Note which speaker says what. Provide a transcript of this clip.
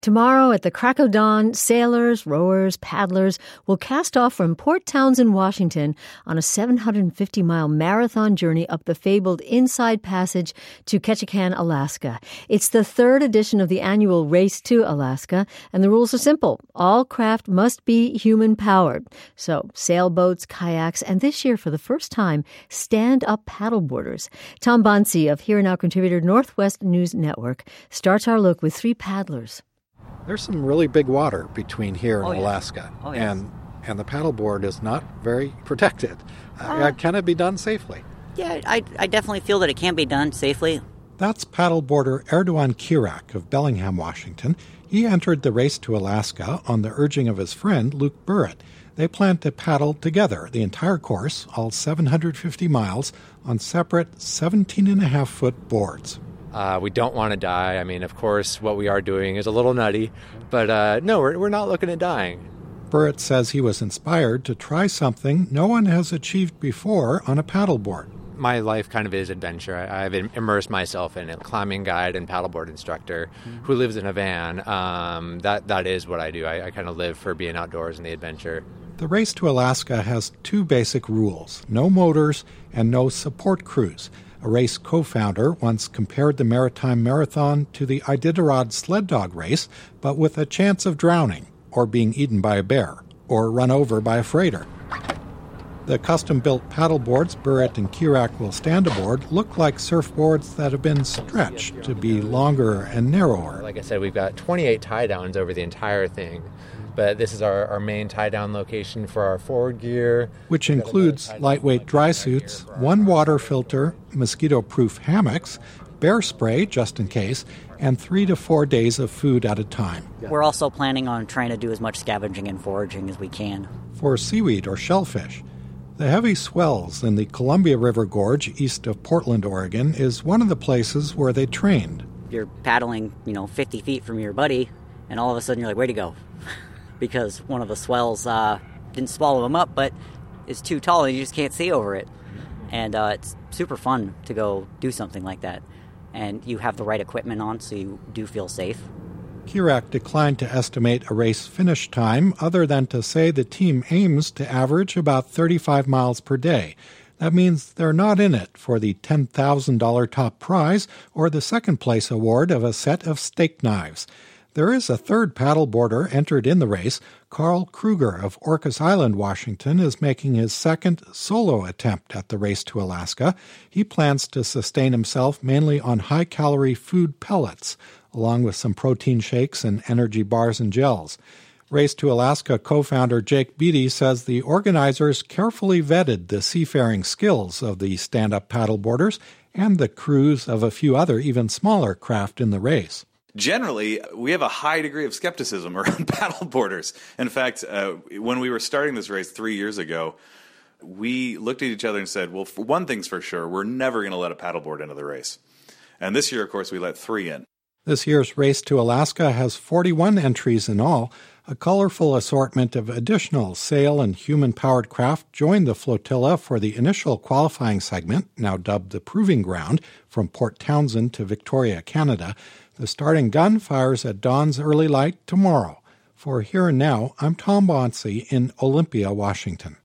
Speaker 1: Tomorrow at the crack of dawn, sailors, rowers, paddlers will cast off from Port Townsend, Washington on a 750-mile marathon journey up the fabled Inside Passage to Ketchikan, Alaska. It's the third edition of the annual Race to Alaska, and the rules are simple. All craft must be human-powered. So sailboats, kayaks, and this year, for the first time, stand-up paddleboarders. Tom Bonsi of Here Now contributor Northwest News Network starts our look with three paddlers.
Speaker 2: There's some really big water between here and Alaska,
Speaker 3: yes.
Speaker 2: and the paddleboard is not very protected. Can it be done safely?
Speaker 3: Yeah, I definitely feel that it can be done safely.
Speaker 2: That's paddleboarder Erdogan Kirak of Bellingham, Washington. He entered the Race to Alaska on the urging of his friend Luke Burritt. They plan to paddle together the entire course, all 750 miles, on separate 17.5-foot boards.
Speaker 4: We don't want to die. I mean, of course, what we are doing is a little nutty, but no, we're not looking at dying.
Speaker 2: Burritt says he was inspired to try something no one has achieved before on a paddleboard.
Speaker 4: My life kind of is adventure. I've immersed myself in it. Climbing guide and paddleboard instructor who lives in a van. That is what I do. I kind of live for being outdoors and the adventure.
Speaker 2: The Race to Alaska has two basic rules: no motors and no support crews. A race co-founder once compared the Maritime Marathon to the Iditarod sled dog race, but with a chance of drowning, or being eaten by a bear, or run over by a freighter. The custom-built paddleboards Burritt and Kirak will stand aboard look like surfboards that have been stretched to be longer and narrower.
Speaker 4: Like I said, we've got 28 tie-downs over the entire thing. But this is our main tie-down location for our forward gear.
Speaker 2: Which includes lightweight dry suits, one water filter, mosquito-proof hammocks, bear spray just in case, and 3 to 4 days of food at a time.
Speaker 3: We're also planning on trying to do as much scavenging and foraging as we can.
Speaker 2: For seaweed or shellfish. The heavy swells in the Columbia River Gorge east of Portland, Oregon, is one of the places where they trained.
Speaker 3: You're paddling, 50 feet from your buddy, and all of a sudden you're like, where'd he go? Because one of the swells didn't swallow him up, but is too tall and you just can't see over it. And it's super fun to go do something like that. And you have the right equipment on, so you do feel safe.
Speaker 2: Kirak declined to estimate a race finish time, other than to say the team aims to average about 35 miles per day. That means they're not in it for the $10,000 top prize or the second-place award of a set of steak knives. There is a third paddleboarder entered in the race. Carl Kruger of Orcas Island, Washington, is making his second solo attempt at the Race to Alaska. He plans to sustain himself mainly on high-calorie food pellets, along with some protein shakes and energy bars and gels. Race to Alaska co-founder Jake Beatty says the organizers carefully vetted the seafaring skills of the stand-up paddleboarders and the crews of a few other even smaller craft in the race.
Speaker 5: Generally, we have a high degree of skepticism around paddleboarders. In fact, when we were starting this race 3 years ago, we looked at each other and said, well, for one thing's for sure, we're never going to let a paddleboard into the race. And this year, of course, we let 3 in.
Speaker 2: This year's Race to Alaska has 41 entries in all. A colorful assortment of additional sail and human-powered craft joined the flotilla for the initial qualifying segment, now dubbed the Proving Ground, from Port Townsend to Victoria, Canada. The starting gun fires at dawn's early light tomorrow. For Here and Now, I'm Tom Bonsi in Olympia, Washington.